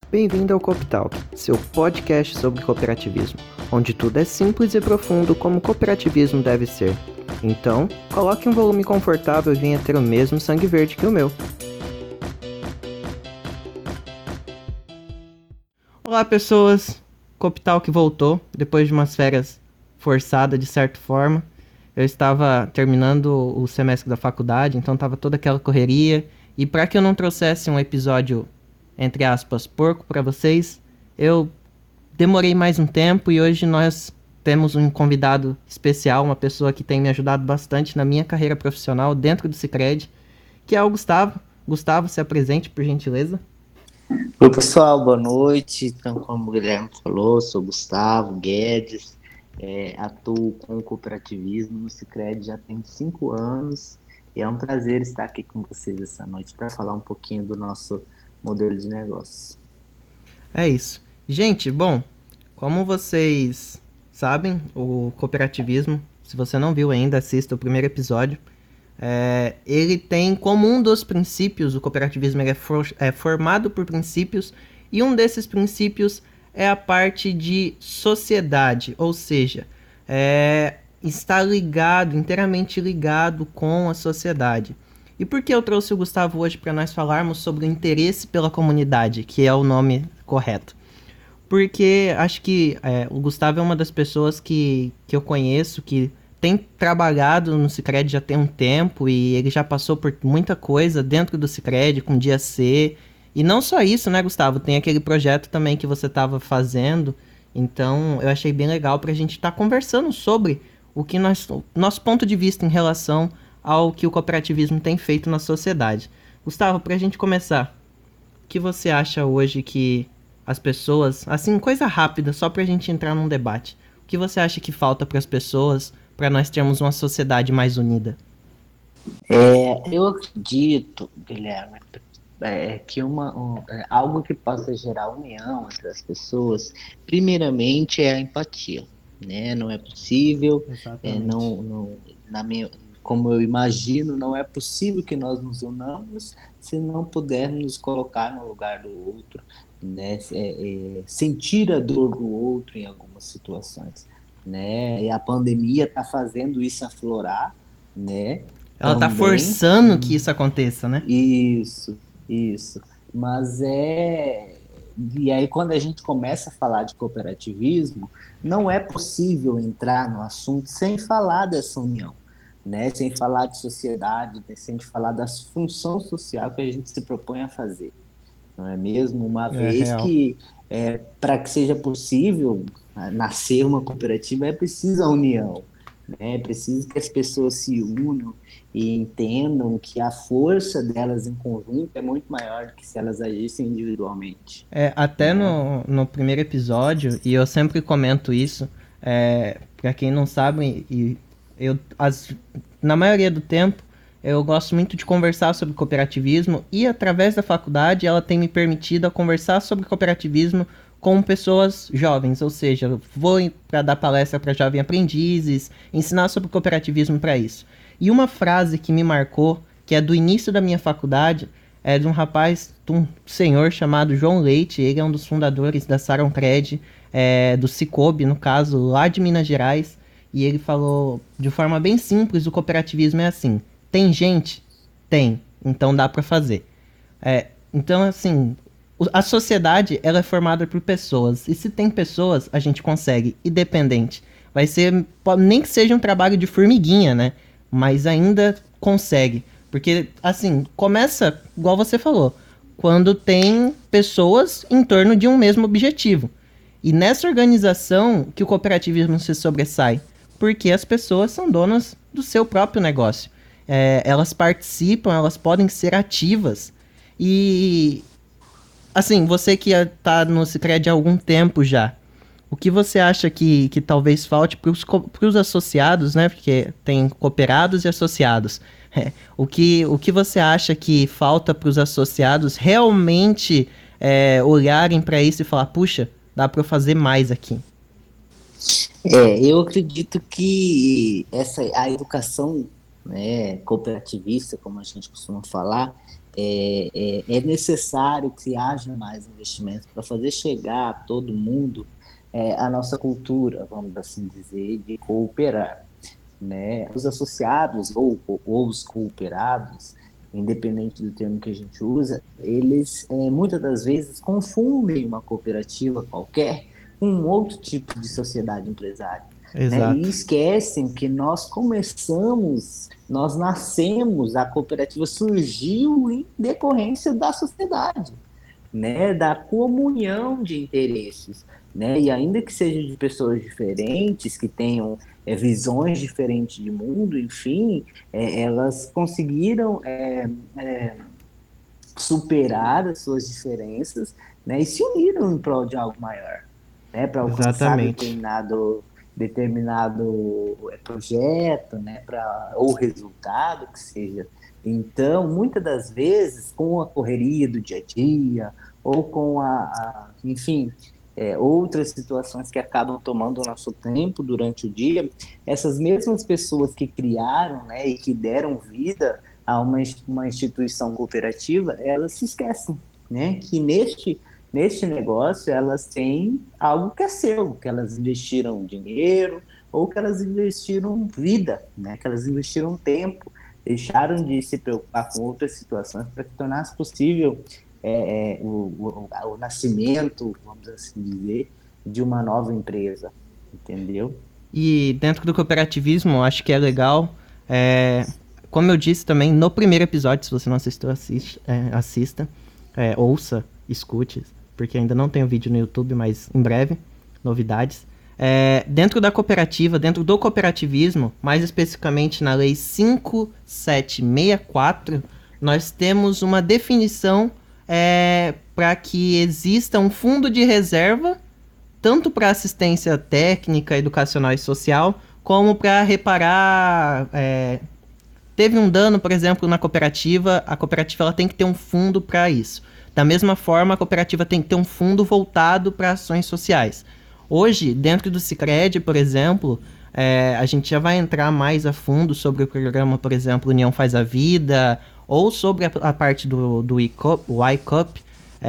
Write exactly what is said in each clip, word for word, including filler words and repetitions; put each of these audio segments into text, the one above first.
Bem-vindo ao Cooptalk, seu podcast sobre cooperativismo, onde tudo é simples e profundo como cooperativismo deve ser. Então, coloque um volume confortável e venha ter o mesmo sangue verde que o meu. Olá pessoas, Cooptalk voltou, depois de umas férias forçadas de certa forma. Eu estava terminando o semestre da faculdade, então estava toda aquela correria. E para que eu não trouxesse um episódio, entre aspas, porco para vocês, eu demorei mais um tempo e hoje nós temos um convidado especial, uma pessoa que tem me ajudado bastante na minha carreira profissional dentro do Sicredi, que é o Gustavo. Gustavo, se apresente, por gentileza. Oi pessoal, boa noite. Então, como o Guilherme falou, sou Gustavo Guedes, é, atuo com o cooperativismo no Sicredi já tem cinco anos e é um prazer estar aqui com vocês essa noite para falar um pouquinho do nosso modelo de negócio. É isso. Gente, bom, como vocês sabem, o cooperativismo, se você não viu ainda, assista o primeiro episódio. É, ele tem como um dos princípios, o cooperativismo ele é, for, é formado por princípios, e um desses princípios é a parte de sociedade, ou seja, é, está ligado, inteiramente ligado com a sociedade. E por que eu trouxe o Gustavo hoje para nós falarmos sobre o interesse pela comunidade, que é o nome correto? Porque acho que é, o Gustavo é uma das pessoas que, que eu conheço, que tem trabalhado no Sicredi já tem um tempo e ele já passou por muita coisa dentro do Sicredi, com Dia C. E não só isso, né, Gustavo? Tem aquele projeto também que você estava fazendo. Então, eu achei bem legal para a gente estar tá conversando sobre o que nós, o nosso ponto de vista em relação ao que o cooperativismo tem feito na sociedade. Gustavo, para a gente começar, o que você acha hoje que as pessoas, assim, coisa rápida, só para a gente entrar num debate, o que você acha que falta para as pessoas para nós termos uma sociedade mais unida? É, eu acredito, Guilherme, é, que uma, um, é, algo que possa gerar união entre as pessoas, primeiramente é a empatia, né? Não é possível, é, não, não, na minha, como eu imagino, não é possível que nós nos unamos se não pudermos nos colocar no lugar do outro, né? É, é, sentir a dor do outro em algumas situações, né? E a pandemia está fazendo isso aflorar, né? Ela tá Também. forçando que isso aconteça, né? Isso, isso. Mas é. E aí, quando a gente começa a falar de cooperativismo, não é possível entrar no assunto sem falar dessa união, né? Sem falar de sociedade, sem falar da função social que a gente se propõe a fazer, não é mesmo? Uma É vez real. que, é, para que seja possível nascer uma cooperativa, é preciso a união, né? É preciso que as pessoas se unam e entendam que a força delas em conjunto é muito maior do que se elas agissem individualmente. É, até Né? no, no primeiro episódio, e eu sempre comento isso, é, para quem não sabe, e eu, as, na maioria do tempo, eu gosto muito de conversar sobre cooperativismo e através da faculdade ela tem me permitido a conversar sobre cooperativismo com pessoas jovens, ou seja, eu vou para dar palestra para jovens aprendizes, ensinar sobre cooperativismo para isso. E uma frase que me marcou, que é do início da minha faculdade, é de um rapaz, de um senhor chamado João Leite. Ele é um dos fundadores da Saroncred, é, do Cicobi, no caso, lá de Minas Gerais. E ele falou de forma bem simples: o cooperativismo é assim, tem gente? Tem, então dá para fazer. É, então, assim, a sociedade ela é formada por pessoas, e se tem pessoas, a gente consegue, independente. Vai ser, nem que seja um trabalho de formiguinha, né? Mas ainda consegue. Porque, assim, começa, igual você falou, quando tem pessoas em torno de um mesmo objetivo. E nessa organização que o cooperativismo se sobressai, porque as pessoas são donas do seu próprio negócio. É, elas participam, elas podem ser ativas. E, assim, você que está no Sicredi há algum tempo já, o que você acha que, que talvez falte para os associados, né? Porque tem cooperados e associados. É, o, que, o que você acha que falta para os associados realmente é, olharem para isso e falar, puxa, dá para eu fazer mais aqui? É, eu acredito que essa, a educação, né, cooperativista, como a gente costuma falar, É, é, é necessário que haja mais investimentos para fazer chegar a todo mundo é, a nossa cultura, vamos assim dizer, de cooperar, né? Os associados ou, ou os cooperados, independente do termo que a gente usa, eles é, muitas das vezes confundem uma cooperativa qualquer com um outro tipo de sociedade empresária, né? E Exato. esquecem que nós começamos, nós nascemos, a cooperativa surgiu em decorrência da sociedade, né, da comunhão de interesses, né, e ainda que sejam de pessoas diferentes, que tenham é, visões diferentes de mundo, enfim, é, elas conseguiram é, é, superar as suas diferenças, né, e se uniram em prol de algo maior, né, para alcançar Exatamente. determinado determinado é, projeto, né, para ou resultado que seja. Então, muitas das vezes, com a correria do dia a dia ou com a, a enfim, é, outras situações que acabam tomando o nosso tempo durante o dia, essas mesmas pessoas que criaram, né, e que deram vida a uma, uma instituição cooperativa, elas se esquecem, né, que neste, neste negócio elas têm algo que é seu, que elas investiram dinheiro ou que elas investiram vida, né, que elas investiram tempo, deixaram de se preocupar com outras situações para que tornasse possível é, é, o, o, o nascimento, vamos assim dizer, de uma nova empresa, entendeu? E dentro do cooperativismo, acho que é legal. É, como eu disse também no primeiro episódio, se você não assistiu, assiste, é, assista, é, ouça, escute, porque ainda não tem o vídeo no YouTube, mas em breve, novidades. É, dentro da cooperativa, dentro do cooperativismo, mais especificamente na Lei cinco mil setecentos e sessenta e quatro, nós temos uma definição é, para que exista um fundo de reserva tanto para assistência técnica, educacional e social, como para reparar. É, teve um dano, por exemplo, na cooperativa, a cooperativa ela tem que ter um fundo para isso. Da mesma forma, a cooperativa tem que ter um fundo voltado para ações sociais. Hoje, dentro do Sicredi, por exemplo, é, a gente já vai entrar mais a fundo sobre o programa, por exemplo, União Faz a Vida, ou sobre a, a parte do, do iCup,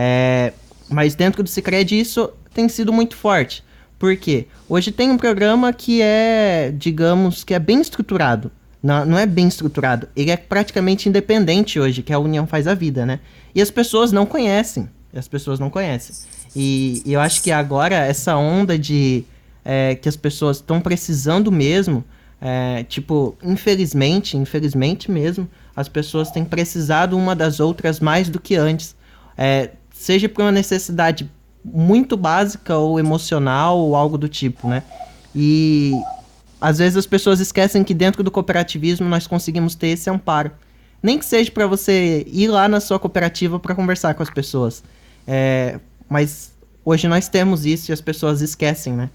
é, mas dentro do Sicredi isso tem sido muito forte. Por quê? Hoje tem um programa que é, digamos, que é bem estruturado. Não, não é bem estruturado. Ele é praticamente independente hoje, que é a União Faz a Vida, né? E as pessoas não conhecem. As pessoas não conhecem. E, e eu acho que agora essa onda de é, que as pessoas estão precisando mesmo, é, tipo, infelizmente, infelizmente mesmo, as pessoas têm precisado uma das outras mais do que antes. É, seja por uma necessidade muito básica ou emocional ou algo do tipo, né? E às vezes as pessoas esquecem que dentro do cooperativismo nós conseguimos ter esse amparo. Nem que seja para você ir lá na sua cooperativa para conversar com as pessoas. É, mas hoje nós temos isso e as pessoas esquecem, né?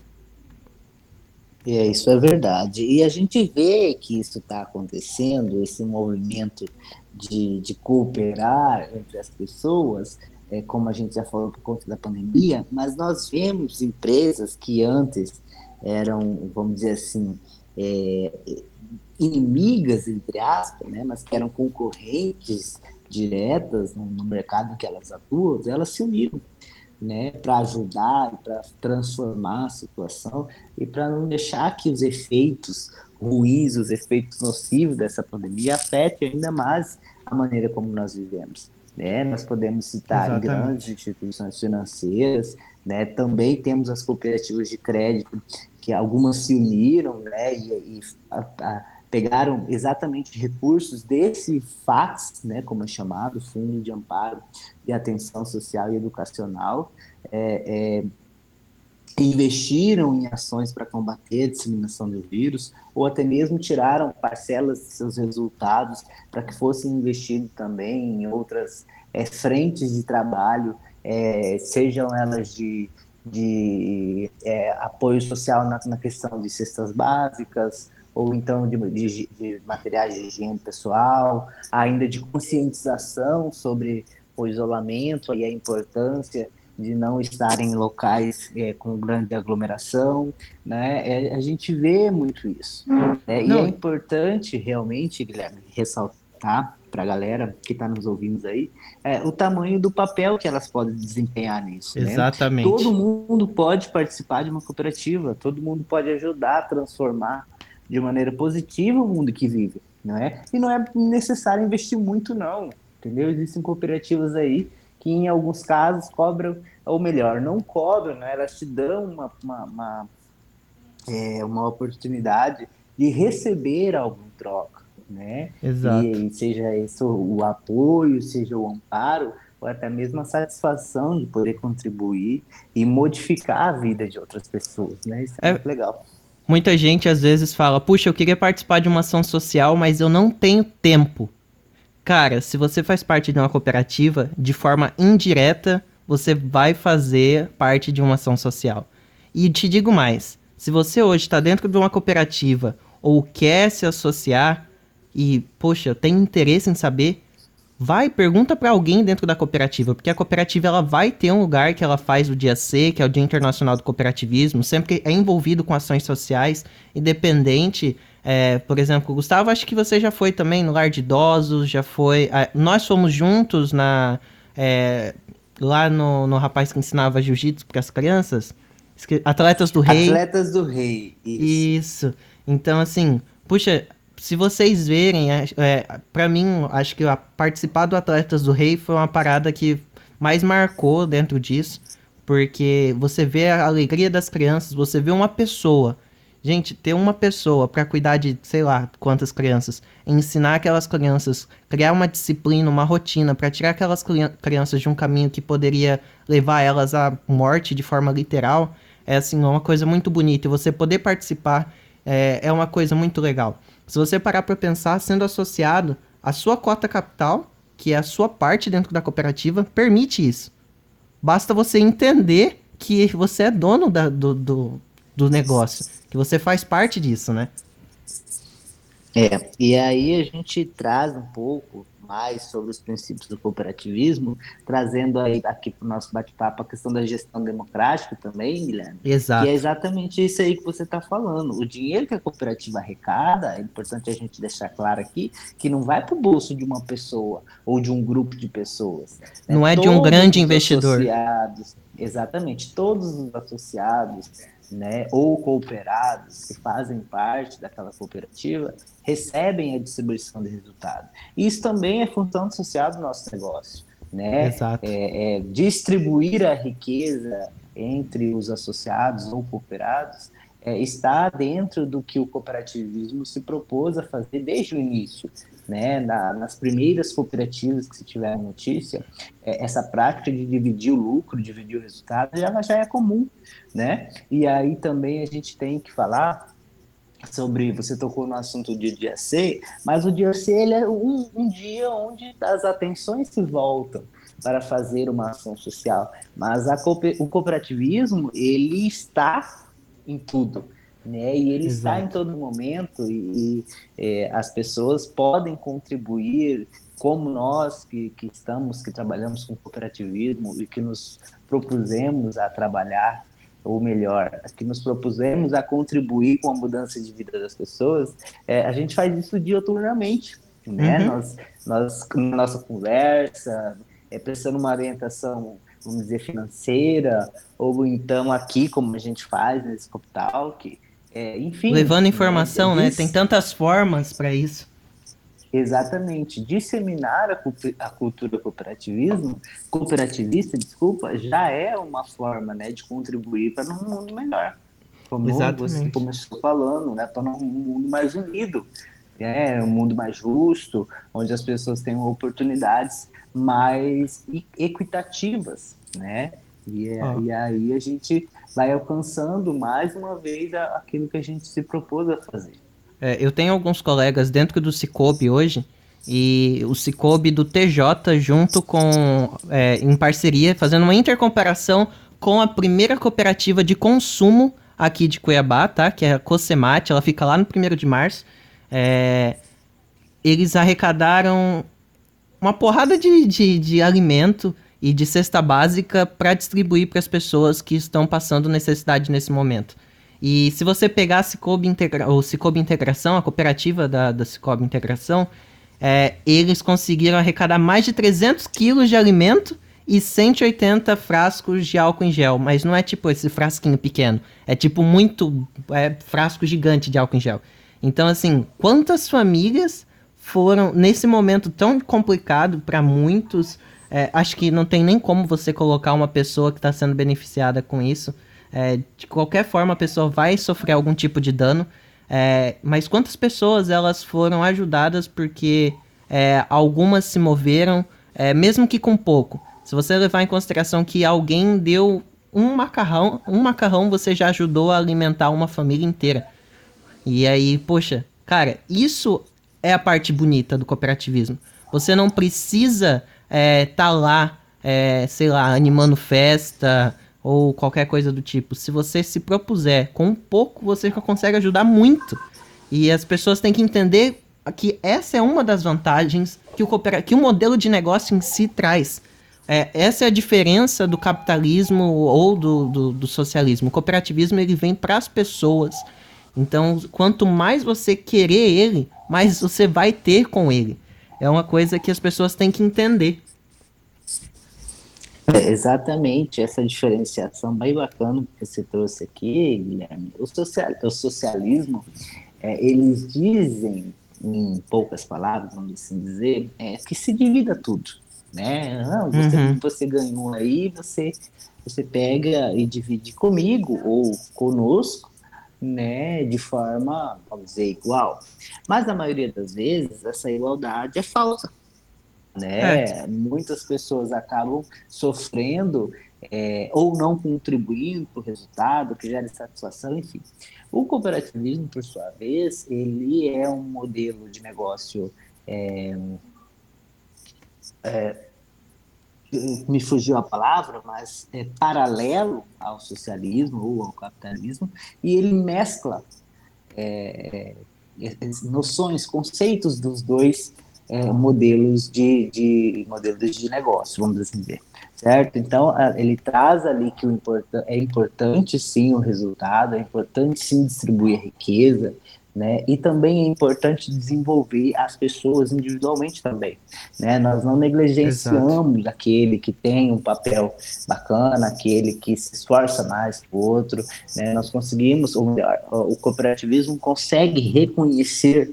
É, isso é verdade. E a gente vê que isso está acontecendo, esse movimento de, de cooperar entre as pessoas, é, como a gente já falou por conta da pandemia, mas nós vemos empresas que antes eram, vamos dizer assim, é, inimigas, entre aspas, né, mas que eram concorrentes diretas no, no mercado que elas atuam, elas se uniram, né, para ajudar, para transformar a situação e para não deixar que os efeitos ruins, os efeitos nocivos dessa pandemia afetem ainda mais a maneira como nós vivemos. Né? Nós podemos citar grandes Exatamente. instituições financeiras, né? Também temos as cooperativas de crédito, que algumas se uniram, né? e, e a, a, pegaram exatamente recursos desse FATS, né? Como é chamado, Fundo de Amparo de Atenção Social e Educacional, é, é, investiram em ações para combater a disseminação do vírus, ou até mesmo tiraram parcelas de seus resultados para que fossem investidos também em outras é, frentes de trabalho, é, sejam elas de, de é, apoio social na, na questão de cestas básicas, ou então de, de, de materiais de higiene pessoal, ainda de conscientização sobre o isolamento e a importância de não estar em locais é, com grande aglomeração, né? É, a gente vê muito isso, né? E é Não, importante realmente, Guilherme, ressaltar para a galera que está nos ouvindo aí, é, o tamanho do papel que elas podem desempenhar nisso, né? Todo Exatamente. mundo pode participar de uma cooperativa, todo mundo pode ajudar a transformar de maneira positiva o mundo que vive, não é? E não é necessário investir muito, não, entendeu? Existem cooperativas aí que, em alguns casos, cobram, ou melhor, não cobram, né? Elas te dão uma, uma, uma, é, uma oportunidade de receber algo em troca, né? Exato. E, e seja isso o apoio, seja o amparo, ou até mesmo a satisfação de poder contribuir e modificar a vida de outras pessoas, né? Isso é É, muito legal. muita gente às vezes fala, puxa, eu queria participar de uma ação social, mas eu não tenho tempo. Cara, se você faz parte de uma cooperativa, de forma indireta, você vai fazer parte de uma ação social. E te digo mais, se você hoje está dentro de uma cooperativa ou quer se associar e, poxa, tem interesse em saber, vai, pergunta para alguém dentro da cooperativa, porque a cooperativa ela vai ter um lugar que ela faz o dia C, que é o Dia Internacional do Cooperativismo, sempre é envolvido com ações sociais, independente. É, por exemplo, Gustavo, acho que você já foi também no lar de idosos, já foi. É, nós fomos juntos na é, lá no, no rapaz que ensinava jiu-jitsu para as crianças, Atletas do Rei. Atletas do Rei, isso. Isso. Então, assim, puxa, se vocês verem, é, é, para mim, acho que a participar do Atletas do Rei foi uma parada que mais marcou dentro disso, porque você vê a alegria das crianças, você vê uma pessoa. Gente, ter uma pessoa para cuidar de, sei lá, quantas crianças, ensinar aquelas crianças, criar uma disciplina, uma rotina para tirar aquelas crianças de um caminho que poderia levar elas à morte de forma literal, é assim, uma coisa muito bonita. E você poder participar é, é uma coisa muito legal. Se você parar para pensar, sendo associado, a sua cota capital, que é a sua parte dentro da cooperativa, permite isso. Basta você entender que você é dono da, do, do, do negócio, que você faz parte disso, né? É, e aí a gente traz um pouco mais sobre os princípios do cooperativismo, trazendo aí aqui para o nosso bate-papo a questão da gestão democrática também, Guilherme, que é Exato. exatamente isso aí que você está falando. O dinheiro que a cooperativa arrecada, é importante a gente deixar claro aqui, que não vai para o bolso de uma pessoa ou de um grupo de pessoas, né? Não é de um Todos grande os investidor. associados, exatamente, todos os associados, né, ou cooperados que fazem parte daquela cooperativa recebem a distribuição de resultado. Isso também é função social do nosso negócio, né? Exato. É, é distribuir a riqueza entre os associados ou cooperados é, está dentro do que o cooperativismo se propôs a fazer desde o início. Né? Na, nas primeiras cooperativas que se tiver notícia, é, essa prática de dividir o lucro, dividir o resultado, já, já é comum. Né? E aí também a gente tem que falar sobre, você tocou no assunto do dia C, mas o dia C ele é um, um dia onde as atenções se voltam para fazer uma ação social, mas a, o cooperativismo ele está em tudo, né? E ele está em Exato. todo momento e, e é, as pessoas podem contribuir como nós que, que estamos, que trabalhamos com cooperativismo e que nos propusemos a trabalhar, ou melhor, que nos propusemos a contribuir com a mudança de vida das pessoas, é, a gente faz isso diuturnamente, né? Uhum. Nós, nós, na nossa conversa, é, prestando uma orientação, vamos dizer, financeira, ou então aqui, como a gente faz nesse Cop Talk, é, enfim, Levando né? informação, né? Tem Diz, tantas formas para isso. exatamente, disseminar a, a cultura cooperativismo, cooperativista, desculpa, já é uma forma, né, de contribuir para um mundo melhor, como você Exatamente. começou falando, né, para um mundo mais unido, né, um mundo mais justo, onde as pessoas tenham oportunidades mais equitativas, né, e, Ó, e aí a gente vai alcançando mais uma vez aquilo que a gente se propôs a fazer. é, eu tenho alguns colegas dentro do Cicobi hoje, e o Cicobi do T J junto com, é, em parceria, fazendo uma intercomparação com a primeira cooperativa de consumo aqui de Cuiabá, tá? Que é a Cossemate, ela fica lá no primeiro de março. É, eles arrecadaram uma porrada de, de, de alimento e de cesta básica para distribuir para as pessoas que estão passando necessidade nesse momento. E se você pegar a Cicobi Integra- o Cicobi Integração, a cooperativa da, da Cicobi Integração, é, eles conseguiram arrecadar mais de trezentos quilos de alimento e cento e oitenta frascos de álcool em gel. Mas não é tipo esse frasquinho pequeno. É tipo muito é, frasco gigante de álcool em gel. Então, assim, quantas famílias foram, nesse momento tão complicado para muitos, é, acho que não tem nem como você colocar uma pessoa que está sendo beneficiada com isso. É, de qualquer forma, a pessoa vai sofrer algum tipo de dano. É, mas quantas pessoas elas foram ajudadas porque é, algumas se moveram, é, mesmo que com pouco. Se você levar em consideração que alguém deu um macarrão, um macarrão você já ajudou a alimentar uma família inteira. E aí, poxa, cara, isso é a parte bonita do cooperativismo. Você não precisa é, tá lá, é, sei lá, animando festa ou qualquer coisa do tipo. Se você se propuser com um pouco, você já consegue ajudar muito. E as pessoas têm que entender que essa é uma das vantagens que o, cooper... que o modelo de negócio em si traz. É, essa é a diferença do capitalismo ou do, do, do socialismo. O cooperativismo ele vem para as pessoas. Então, quanto mais você querer ele, mais você vai ter com ele. É uma coisa que as pessoas têm que entender. É exatamente essa diferenciação bem bacana que você trouxe aqui, Guilherme. O, social, o socialismo, é, eles dizem, em poucas palavras, vamos assim dizer, é, que se divida tudo. Né? Não, você, Uhum. você ganhou aí, você, você pega e divide comigo ou conosco, né, de forma, vamos dizer, igual. Mas na maioria das vezes essa igualdade é falsa, É, né? Muitas pessoas acabam sofrendo é, ou não contribuindo para o resultado, que gera insatisfação, enfim. O cooperativismo, por sua vez, ele é um modelo de negócio é, me fugiu a palavra, mas é paralelo ao socialismo ou ao capitalismo, e ele mescla é, é, noções, conceitos dos dois é, modelos de, de modelos de negócio, vamos assim dizer, certo? Então ele traz ali que o importan- é importante sim o resultado, é importante sim distribuir a riqueza, né? E também é importante desenvolver as pessoas individualmente também, né? Nós não exato. negligenciamos aquele que tem um papel bacana, aquele que se esforça mais que o outro, né? Nós conseguimos, ou melhor, o cooperativismo consegue reconhecer,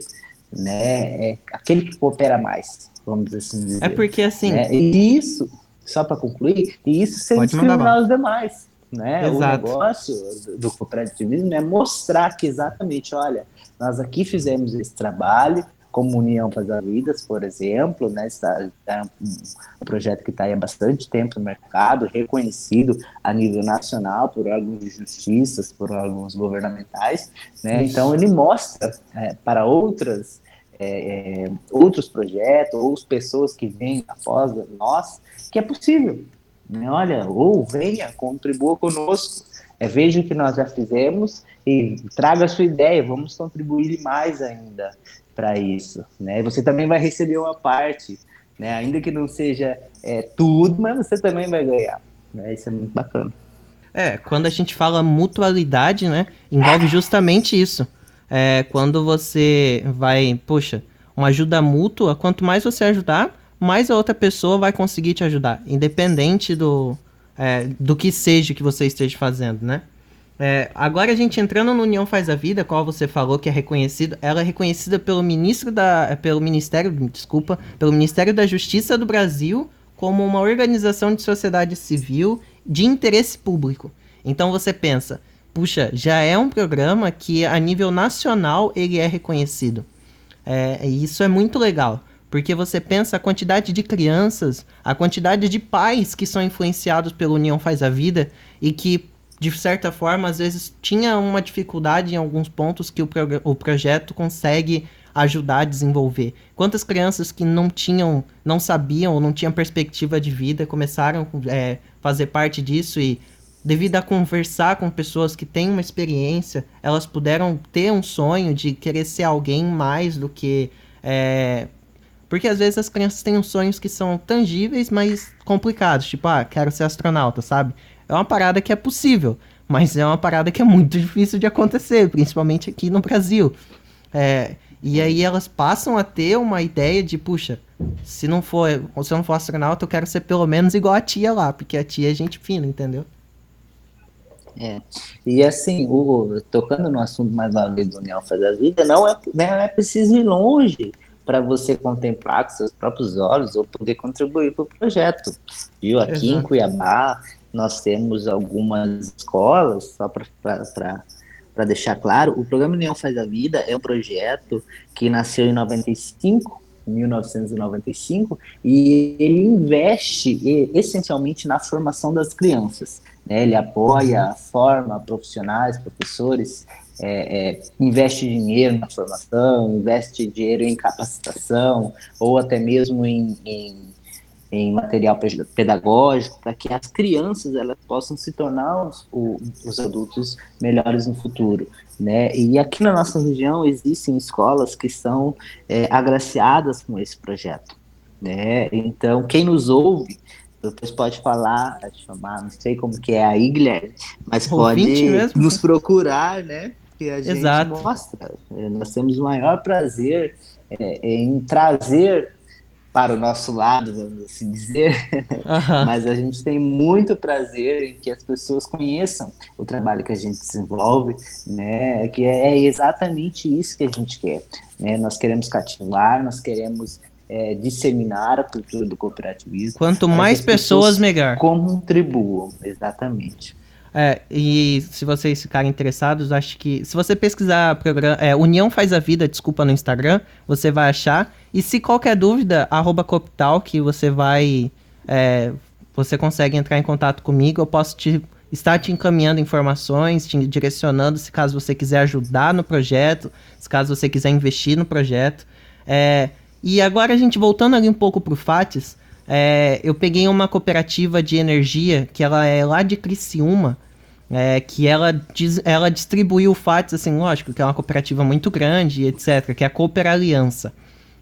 né, é, aquele que coopera mais, vamos assim É dizer, porque, assim, né? E isso, só para concluir, e isso sem pode mandar discriminar bala. os demais, né? O Exato. negócio do cooperativismo é mostrar que exatamente, olha, nós aqui fizemos esse trabalho, como União Faz a Vidas, por exemplo, né? Está, é um projeto que está aí há bastante tempo no mercado, reconhecido a nível nacional por órgãos de justiça, por órgãos governamentais, né? Então Isso. ele mostra é, para outras é, é, outros projetos ou pessoas que vêm após nós que é possível, né? Olha, ou venha, contribua conosco, é, veja o que nós já fizemos e traga a sua ideia, vamos contribuir mais ainda para isso, né? Você também vai receber uma parte, né? Ainda que não seja é, tudo, mas você também vai ganhar, né? Isso é muito bacana. É, quando a gente fala mutualidade, né, envolve justamente isso. É, quando você vai, poxa, uma ajuda mútua, quanto mais você ajudar, mais a outra pessoa vai conseguir te ajudar, independente do, é, do que seja que você esteja fazendo, né? É, agora a gente entrando no União Faz a Vida, qual você falou que é reconhecida, ela é reconhecida pelo ministro da, pelo Ministério, desculpa, pelo Ministério da Justiça do Brasil como uma organização de sociedade civil de interesse público. Então você pensa, puxa, já é um programa que a nível nacional ele é reconhecido. É, e isso é muito legal, porque você pensa a quantidade de crianças, a quantidade de pais que são influenciados pela União Faz a Vida e que, de certa forma, às vezes tinha uma dificuldade em alguns pontos que o, prog- o projeto consegue ajudar a desenvolver. Quantas crianças que não tinham, não sabiam ou não tinham perspectiva de vida começaram a é, fazer parte disso e devido a conversar com pessoas que têm uma experiência, elas puderam ter um sonho de querer ser alguém mais do que. É... Porque às vezes as crianças têm uns sonhos que são tangíveis, mas complicados. Tipo, ah, quero ser astronauta, sabe? É uma parada que é possível, mas é uma parada que é muito difícil de acontecer, principalmente aqui no Brasil. É, E aí elas passam a ter uma ideia de, puxa, se não for, se eu não for astronauta, eu quero ser pelo menos igual a tia lá, porque a tia é gente fina, entendeu? É. E assim, o, tocando no assunto mais uma vez do União Faz a Vida, não é, não é preciso ir longe para você contemplar com seus próprios olhos ou poder contribuir para o projeto. Viu? Aqui em Exato. Cuiabá, nós temos algumas escolas, só para deixar claro, o programa União Faz a Vida é um projeto que nasceu em noventa e cinco, mil novecentos e noventa e cinco, e ele investe essencialmente na formação das crianças. Né? Ele apoia, forma profissionais, professores, é, é, investe dinheiro na formação, investe dinheiro em capacitação, ou até mesmo em, em em material pedagógico, para que as crianças elas possam se tornar os, os adultos melhores no futuro. Né? E aqui na nossa região existem escolas que são é, agraciadas com esse projeto. Né? Então, quem nos ouve, depois pode falar, pode chamar, não sei como que é aí, Guilherme, mas Ouvinte pode mesmo? nos procurar, né? Que a gente Exato. mostra. Nós temos o maior prazer é, em trazer para o nosso lado, vamos assim dizer, Aham. mas a gente tem muito prazer em que as pessoas conheçam o trabalho que a gente desenvolve, né? Que é exatamente isso que a gente quer, né? Nós queremos cativar, nós queremos é, disseminar a cultura do cooperativismo Quanto para que mais as pessoas, pessoas melhor. contribuam, exatamente. É, e se vocês ficarem interessados, acho que se você pesquisar programa, é, União Faz a Vida, desculpa, no Instagram, você vai achar. E se qualquer dúvida, arroba Cooptal, que você vai, é, você consegue entrar em contato comigo, eu posso te, estar te encaminhando informações, te direcionando, se caso você quiser ajudar no projeto, se caso você quiser investir no projeto. É, e agora a gente voltando ali um pouco pro Fates, é, eu peguei uma cooperativa de energia, que ela é lá de Criciúma, é, que ela, diz, ela distribuiu o Fates, assim, lógico, que é uma cooperativa muito grande, etcétera, que é a Cooper Aliança.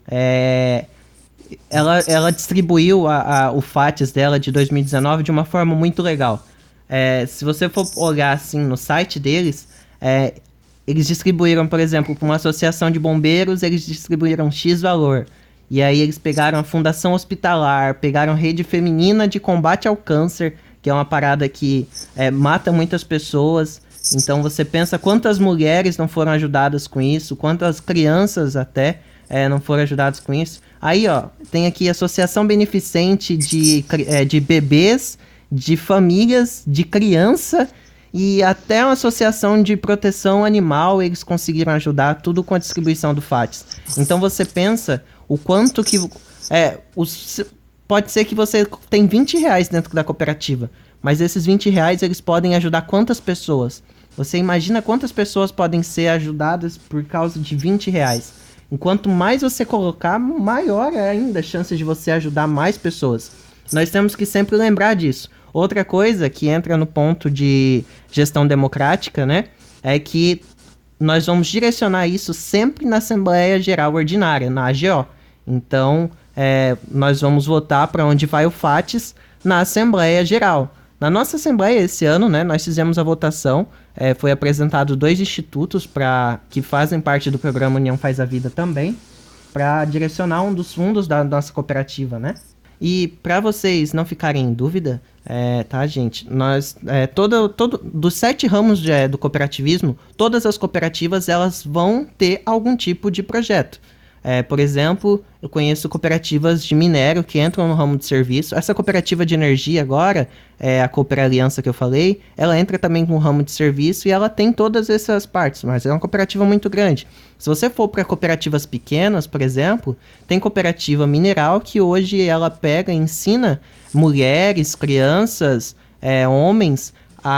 É, ela, ela distribuiu a, a, o Fates dela de dois mil e dezenove de uma forma muito legal. É, se você for olhar, assim, no site deles, é, eles distribuíram, por exemplo, para uma associação de bombeiros, eles distribuíram X valor. E aí eles pegaram a Fundação Hospitalar, pegaram Rede Feminina de Combate ao Câncer, que é uma parada que é, mata muitas pessoas. Então você pensa quantas mulheres não foram ajudadas com isso, quantas crianças até é, não foram ajudadas com isso. Aí, ó, tem aqui Associação Beneficente de, é, de Bebês, de Famílias, de Criança e até uma associação de proteção animal, eles conseguiram ajudar, tudo com a distribuição do Fates. Então você pensa o quanto que... É, os, pode ser que você tem vinte reais dentro da cooperativa, mas esses vinte reais eles podem ajudar quantas pessoas? Você imagina quantas pessoas podem ser ajudadas por causa de vinte reais. Enquanto mais você colocar, maior é ainda a chance de você ajudar mais pessoas. Nós temos que sempre lembrar disso. Outra coisa que entra no ponto de gestão democrática, né, é que nós vamos direcionar isso sempre na Assembleia Geral Ordinária, na A G O. Então, é, nós vamos votar para onde vai o Fates na Assembleia Geral. Na nossa Assembleia esse ano, né, nós fizemos a votação, é, foi apresentado dois institutos pra, que fazem parte do programa União Faz a Vida também, para direcionar um dos fundos da nossa cooperativa, né? E para vocês não ficarem em dúvida, é, tá, gente? Nós, é, todo, todo, dos sete ramos de, é, do cooperativismo, todas as cooperativas elas vão ter algum tipo de projeto. É, por exemplo, eu conheço cooperativas de minério que entram no ramo de serviço. Essa cooperativa de energia agora, é, a Cooper Aliança que eu falei, ela entra também no ramo de serviço e ela tem todas essas partes, mas é uma cooperativa muito grande. Se você for para cooperativas pequenas, por exemplo, tem cooperativa mineral que hoje ela pega e ensina mulheres, crianças, é, homens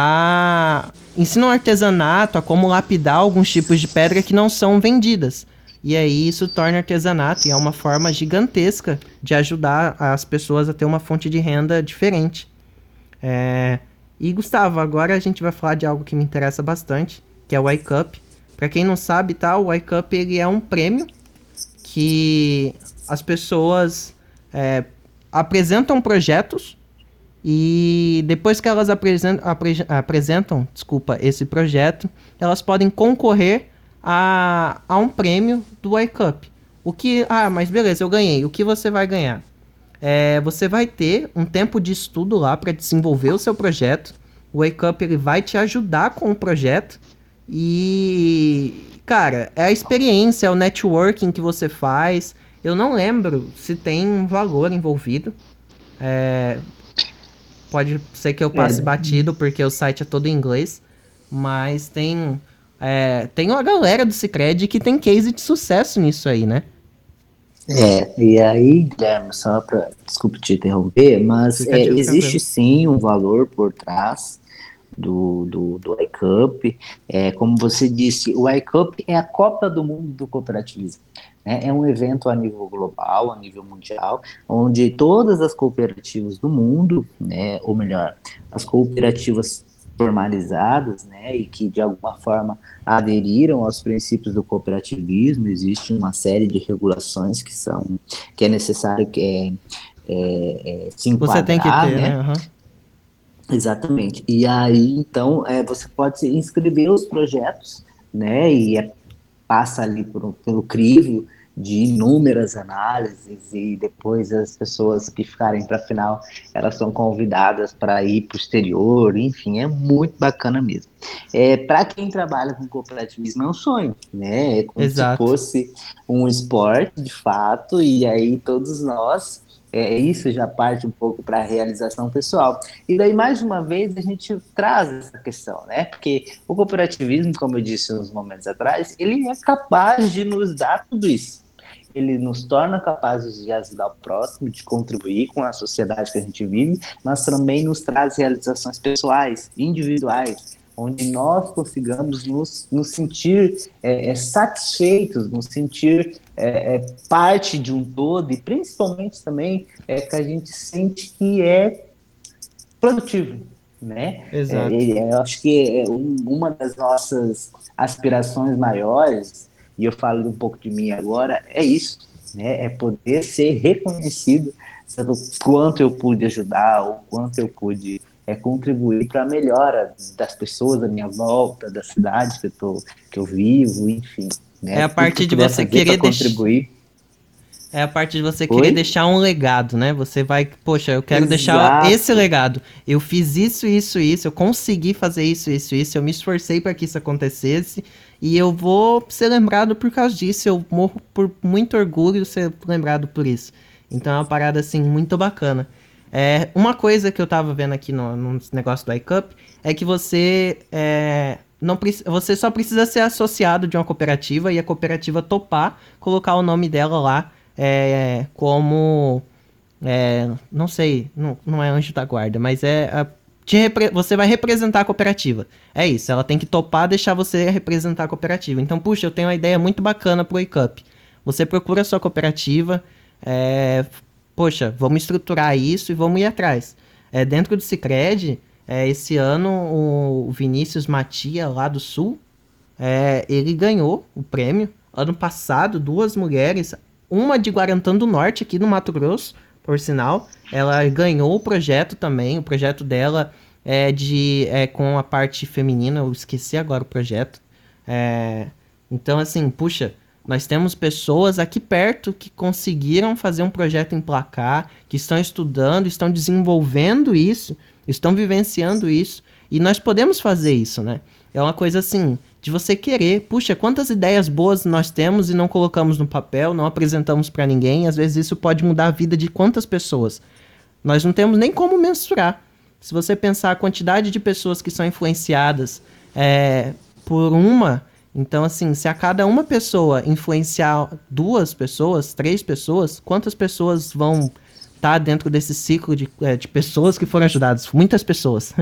a ensinam artesanato, a como lapidar alguns tipos de pedra que não são vendidas. E aí isso torna artesanato e é uma forma gigantesca de ajudar as pessoas a ter uma fonte de renda diferente. É... E Gustavo, agora a gente vai falar de algo que me interessa bastante, que é o iCup. Para quem não sabe, tá, o iCup ele é um prêmio que as pessoas é, apresentam projetos e depois que elas apresentam, apre, apresentam desculpa, esse projeto, elas podem concorrer a, a um prêmio do iCup. O que. Ah, mas beleza, eu ganhei. O que você vai ganhar? É, você vai ter um tempo de estudo lá para desenvolver o seu projeto. O Wake Up ele vai te ajudar com o projeto. E, cara, é a experiência, é o networking que você faz. Eu não lembro se tem um valor envolvido. É, pode ser que eu É, passe batido porque o site é todo em inglês. Mas tem, é, tem uma galera do Cicred que tem case de sucesso nisso aí, né? É, e aí, Guilherme, só para, desculpe te interromper, mas Fica é, de existe tranquilo. sim um valor por trás do, do, do iCup. É, como você disse, o iCup é a Copa do Mundo do Cooperativismo. Né? É um evento a nível global, a nível mundial, onde todas as cooperativas do mundo, né, ou melhor, as cooperativas formalizadas, né, e que de alguma forma aderiram aos princípios do cooperativismo, existe uma série de regulações que são que é necessário que é, é, é, se Você tem que enquadrar, ter, né? né? Aham. Exatamente. E aí, então, é, você pode se inscrever os projetos, né? E é, passa ali por, pelo crivo de inúmeras análises e depois as pessoas que ficarem para a final, elas são convidadas para ir para o exterior, enfim, é muito bacana mesmo. É, para quem trabalha com cooperativismo é um sonho, né? É como se Exato. fosse um esporte de fato, e aí todos nós é, isso já parte um pouco para a realização pessoal. E daí, mais uma vez, a gente traz essa questão, né? Porque o cooperativismo, como eu disse uns momentos atrás, ele é capaz de nos dar tudo isso. Ele nos torna capazes de ajudar o próximo, de contribuir com a sociedade que a gente vive, mas também nos traz realizações pessoais, individuais, onde nós consigamos nos, nos sentir é, é, satisfeitos, nos sentir é, é, parte de um todo e principalmente também é, que a gente sente que é produtivo, né? É, Exato. é, eu acho que é um, uma das nossas aspirações maiores, e eu falo um pouco de mim agora, é isso, né? É poder ser reconhecido pelo quanto eu pude ajudar, o quanto eu pude é, contribuir para a melhora das pessoas da minha volta, da cidade que eu, tô, que eu vivo, enfim, É né? a Tudo que eu parte de puder você fazer querer para deixar. contribuir. É a parte de você querer Oi? deixar um legado, né? Você vai, poxa, eu quero deixar esse Exato. legado. Eu fiz isso, isso, isso, eu consegui fazer isso, isso, isso, eu me esforcei para que isso acontecesse e eu vou ser lembrado por causa disso. Eu morro por muito orgulho ser lembrado por isso. Então é uma parada assim muito bacana. É, uma coisa que eu tava vendo aqui no, no negócio do iCup é que você é, não você só precisa ser associado de uma cooperativa e a cooperativa topar colocar o nome dela lá é, como. É, não sei, não, não é anjo da guarda, mas é. A, te repre- você vai representar a cooperativa. É isso, ela tem que topar deixar você representar a cooperativa. Então, puxa, eu tenho uma ideia muito bacana pro Wake Up. Você procura a sua cooperativa, é, poxa, vamos estruturar isso e vamos ir atrás. É, dentro do Cicred, é, esse ano o Vinícius Matia, lá do Sul, é, ele ganhou o prêmio. Ano passado, duas mulheres, uma de Guarantã do Norte, aqui no Mato Grosso, por sinal, ela ganhou o projeto também. O projeto dela é de é com a parte feminina, eu esqueci agora o projeto. É, então, assim, puxa, nós temos pessoas aqui perto que conseguiram fazer um projeto em placar, que estão estudando, estão desenvolvendo isso, estão vivenciando isso, e nós podemos fazer isso, né? É uma coisa assim, de você querer. Puxa, quantas ideias boas nós temos e não colocamos no papel, não apresentamos para ninguém. Às vezes isso pode mudar a vida de quantas pessoas. Nós não temos nem como mensurar. Se você pensar a quantidade de pessoas que são influenciadas é, por uma, então assim, se a cada uma pessoa influenciar duas pessoas, três pessoas, quantas pessoas vão estar tá dentro desse ciclo de, é, de pessoas que foram ajudadas? Muitas pessoas.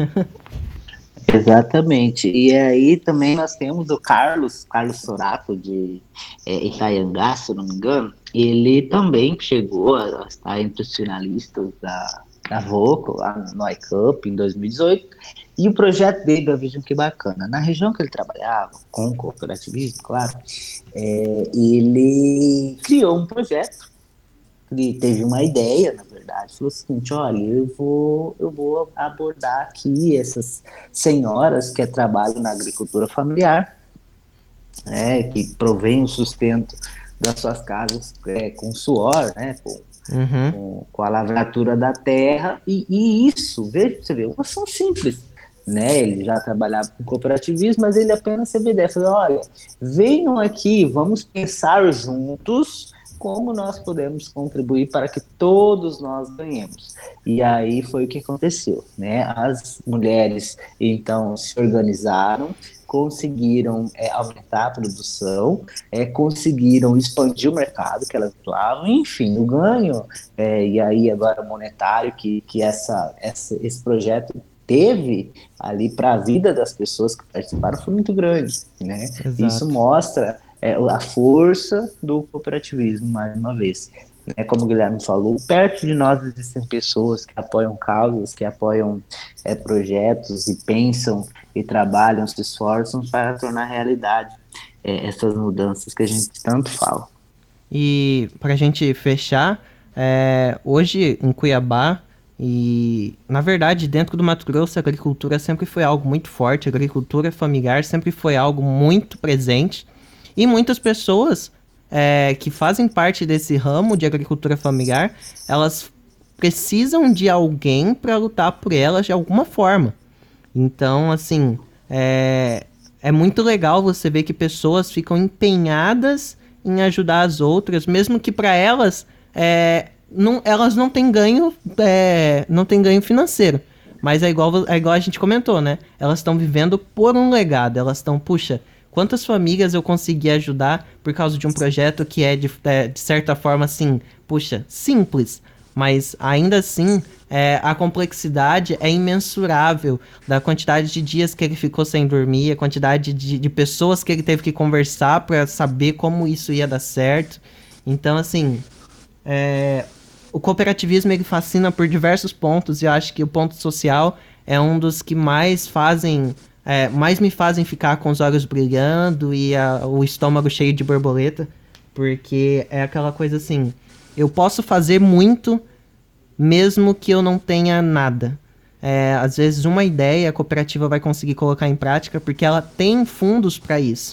Exatamente. E aí também nós temos o Carlos, Carlos Sorato de é, Itaiangá, se eu não me engano. Ele também chegou a, a estar entre os finalistas da, da Voco, lá no iCup, em dois mil e dezoito. E o projeto dele, vejam que bacana. Na região que ele trabalhava, com cooperativismo, claro, é, ele criou um projeto. Ele teve uma ideia, na verdade, falou o seguinte: olha, eu vou, eu vou abordar aqui essas senhoras que trabalham na agricultura familiar né, que provém o sustento das suas casas é, com suor, né, com, Uhum. com, com a lavratura da terra, e, e isso, veja, você vê, uma ação simples, né, ele já trabalhava com cooperativismo, mas ele apenas teve a ideia, falou, olha, venham aqui, vamos pensar juntos como nós podemos contribuir para que todos nós ganhemos. E aí foi o que aconteceu, né? As mulheres então se organizaram, conseguiram é, aumentar a produção, é, conseguiram expandir o mercado que elas atuavam, enfim, o ganho, é, e aí agora monetário que, que essa, essa, esse projeto teve ali para a vida das pessoas que participaram foi muito grande, né? Isso Exato. mostra é, a força do cooperativismo, mais uma vez. É, como o Guilherme falou, perto de nós existem pessoas que apoiam causas, que apoiam é, projetos e pensam e trabalham, se esforçam para tornar realidade é, essas mudanças que a gente tanto fala. E pra gente fechar, é, hoje em Cuiabá e na verdade dentro do Mato Grosso a agricultura sempre foi algo muito forte, a agricultura familiar sempre foi algo muito presente e muitas pessoas é, que fazem parte desse ramo de agricultura familiar, elas precisam de alguém para lutar por elas de alguma forma. Então, assim, é, é muito legal você ver que pessoas ficam empenhadas em ajudar as outras, mesmo que para elas é, não, elas não têm ganho, é, não têm ganho financeiro. Mas é igual, é igual a gente comentou, né? Elas estão vivendo por um legado. Elas estão, puxa, quantas famílias eu consegui ajudar por causa de um projeto que é de, é, de certa forma, assim, puxa, simples. Mas ainda assim, é, a complexidade é imensurável da quantidade de dias que ele ficou sem dormir, a quantidade de, de pessoas que ele teve que conversar para saber como isso ia dar certo. Então, assim, é, o cooperativismo ele fascina por diversos pontos e eu acho que o ponto social é um dos que mais fazem, é, mais me fazem ficar com os olhos brilhando e a, o estômago cheio de borboleta, porque é aquela coisa assim, eu posso fazer muito mesmo que eu não tenha nada. É, às vezes uma ideia a cooperativa vai conseguir colocar em prática porque ela tem fundos para isso.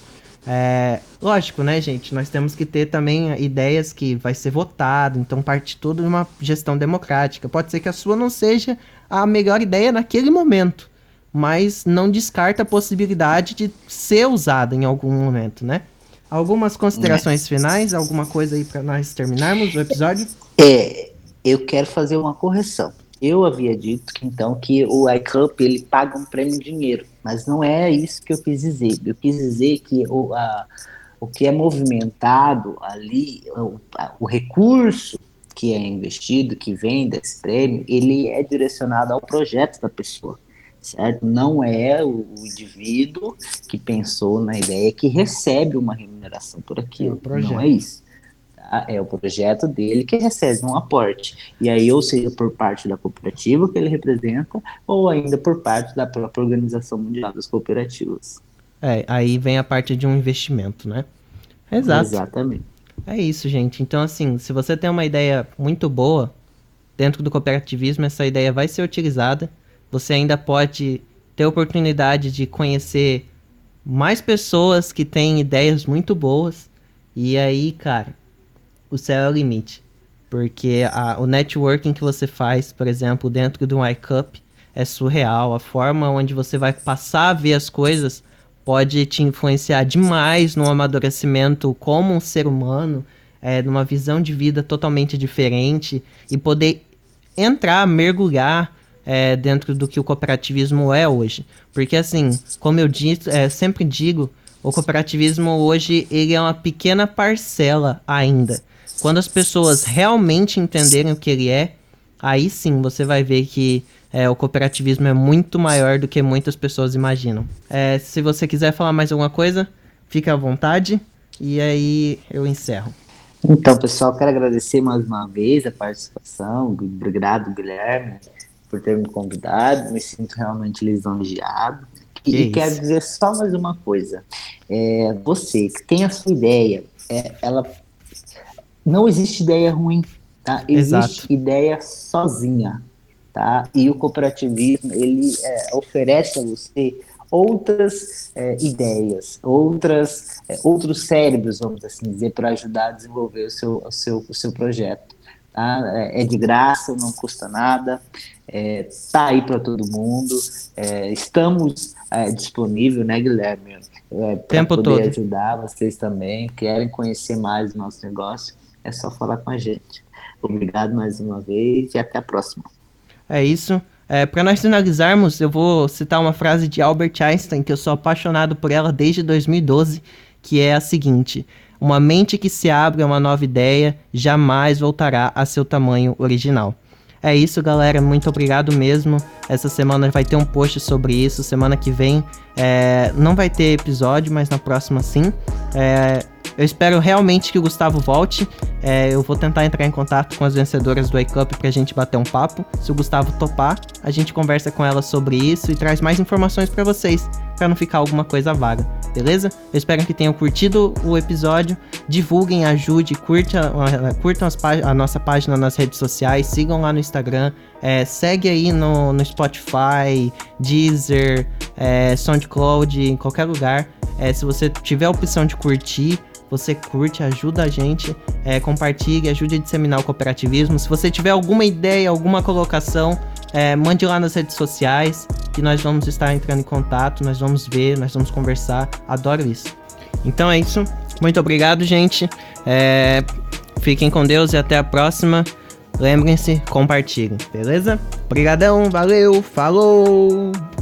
É, lógico, né, gente? Nós temos que ter também ideias que vai ser votado, então parte tudo de uma gestão democrática. Pode ser que a sua não seja a melhor ideia naquele momento, mas não descarta a possibilidade de ser usada em algum momento, né? Algumas considerações finais, alguma coisa aí para nós terminarmos o episódio? É, eu quero fazer uma correção. Eu havia dito que então que o iCup ele paga um prêmio em dinheiro, mas não é isso que eu quis dizer. Eu quis dizer que o, a, o que é movimentado ali, o, a, o recurso que é investido, que vem desse prêmio, ele é direcionado ao projeto da pessoa, certo? Não é o, o indivíduo que pensou na ideia que recebe uma remuneração por É o aquilo. Não é projeto. isso. Tá? É o projeto dele que recebe um aporte. E aí, ou seja, por parte da cooperativa que ele representa, ou ainda por parte da própria Organização Mundial das Cooperativas. É, aí vem a parte de um investimento, né? Exato. Exatamente. É isso, gente. Então, assim, se você tem uma ideia muito boa dentro do cooperativismo, essa ideia vai ser utilizada. Você ainda pode ter a oportunidade de conhecer mais pessoas que têm ideias muito boas. E aí, cara, o céu é o limite. Porque a, o networking que você faz, por exemplo, dentro do iCup é surreal. A forma onde você vai passar a ver as coisas pode te influenciar demais no amadurecimento como um ser humano, é, numa visão de vida totalmente diferente e poder entrar, mergulhar é, dentro do que o cooperativismo é hoje. Porque assim, como eu disse, é, sempre digo, o cooperativismo hoje ele é uma pequena parcela ainda. Quando as pessoas realmente entenderem o que ele é, aí sim você vai ver que é, o cooperativismo é muito maior do que muitas pessoas imaginam. É, se você quiser falar mais alguma coisa, fique à vontade e aí eu encerro. Então, pessoal, quero agradecer mais uma vez a participação. Obrigado, Guilherme, por ter me convidado. Me sinto realmente lisonjeado. Que E, e quero isso. dizer só mais uma coisa. É, você que tem a sua ideia, é, ela não existe ideia ruim, tá? Existe Exato. ideia sozinha, tá? E o cooperativismo, ele é, oferece a você outras é, ideias, outras, é, outros cérebros, vamos assim dizer, para ajudar a desenvolver o seu, o seu, o seu projeto. Tá? É, é de graça, não custa nada, está é, aí para todo mundo, é, estamos é, disponíveis, né, Guilherme, é, para poder todo. ajudar vocês também, querem conhecer mais do nosso negócio, é só falar com a gente. Obrigado mais uma vez e até a próxima. É isso. É, para nós finalizarmos, eu vou citar uma frase de Albert Einstein, que eu sou apaixonado por ela desde dois mil e doze, que é a seguinte: uma mente que se abre a uma nova ideia jamais voltará a seu tamanho original. É isso, galera. Muito obrigado mesmo. Essa semana vai ter um post sobre isso. Semana que vem é, não vai ter episódio, mas na próxima sim. É, eu espero realmente que o Gustavo volte. É, eu vou tentar entrar em contato com as vencedoras do Wake Up pra gente bater um papo. Se o Gustavo topar, a gente conversa com elas sobre isso e traz mais informações pra vocês, pra não ficar alguma coisa vaga, beleza? Eu espero que tenham curtido o episódio. Divulguem, ajude, curta, curtam as, a nossa página nas redes sociais, sigam lá no Instagram, é, segue aí no, no Spotify, Deezer, é, SoundCloud, em qualquer lugar. É, se você tiver a opção de curtir, você curte, ajuda a gente, é, compartilhe, ajude a disseminar o cooperativismo. Se você tiver alguma ideia, alguma colocação, é, mande lá nas redes sociais, que nós vamos estar entrando em contato, nós vamos ver, nós vamos conversar. Adoro isso. Então é isso. Muito obrigado, gente. É, fiquem com Deus e até a próxima. Lembrem-se, compartilhem, beleza? Obrigadão, valeu, falou!